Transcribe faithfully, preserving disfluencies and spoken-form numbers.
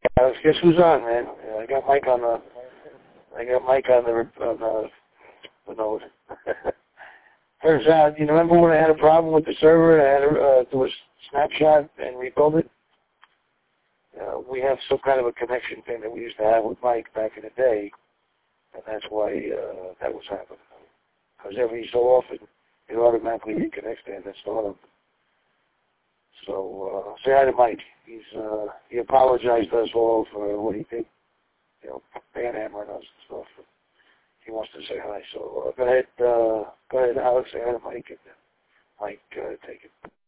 Alex, guess who's on, man? Yeah, I got Mike on the, I got Mike on the, on the, the note. Turns out, you remember when I had a problem with the server and I had to uh, do a snapshot and rebuild it? Uh, we have some kind of a connection thing that we used to have with Mike back in the day, and that's why uh, that was happening. Because every so often, it automatically reconnects to that startup. So, uh, say hi to Mike. He's, uh, he apologized to us all for what he did, you know, panhammering us and stuff. He wants to say hi. So, uh, go ahead, uh, go ahead, Alex, say hi to Mike, and uh, Mike, uh, take it.